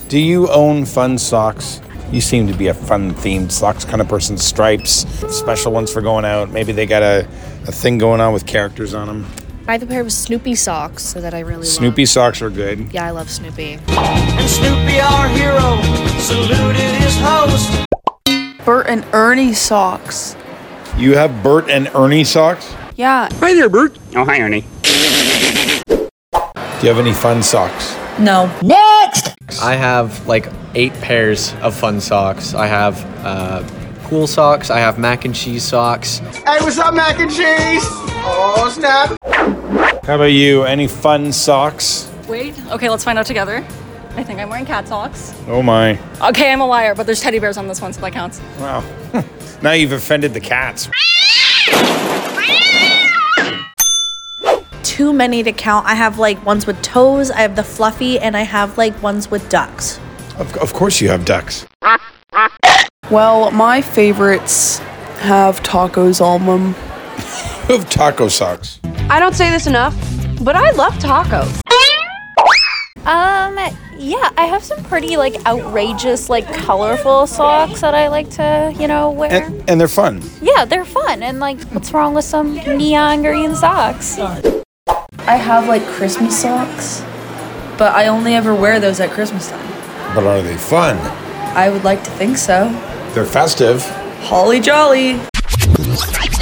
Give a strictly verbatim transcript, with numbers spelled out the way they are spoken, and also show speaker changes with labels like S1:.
S1: Do you own fun socks? You seem to be a fun-themed socks kind of person. Stripes, special ones for going out. Maybe they got a, a thing going on with characters on them.
S2: I have a pair of Snoopy socks that I really
S1: Snoopy
S2: love.
S1: socks are good.
S2: Yeah, I love Snoopy.
S3: And Snoopy, our hero, saluted his host.
S4: Bert and Ernie socks.
S1: You have Bert and Ernie socks?
S4: Yeah.
S5: Hi there, Bert. Oh, hi, Ernie.
S1: Do you have any fun socks?
S6: No.
S7: Next!
S8: I have like eight pairs of fun socks. I have uh, pool socks. I have mac and cheese socks.
S3: Hey, what's up, mac and cheese? Oh, snap.
S1: How about you? Any fun socks?
S9: Wait, okay, let's find out together. I think I'm wearing cat socks.
S1: Oh my.
S9: Okay, I'm a liar, but there's teddy bears on this one, so that counts.
S1: Wow. Now you've offended the cats.
S6: Too many to count. I have like ones with toes, I have the fluffy, and I have like ones with ducks.
S1: Of, of course you have ducks.
S4: Well, my favorites have tacos on them.
S1: You have taco socks.
S10: I don't say this enough, but I love tacos.
S11: Um, yeah, I have some pretty, like, outrageous, like, colorful socks that I like to, you know, wear.
S1: And, and they're fun.
S11: Yeah, they're fun. And, like, what's wrong with some neon green socks?
S12: I have, like, Christmas socks, but I only ever wear those at Christmas time.
S1: But are they fun?
S12: I would like to think so.
S1: They're festive.
S12: Holly jolly.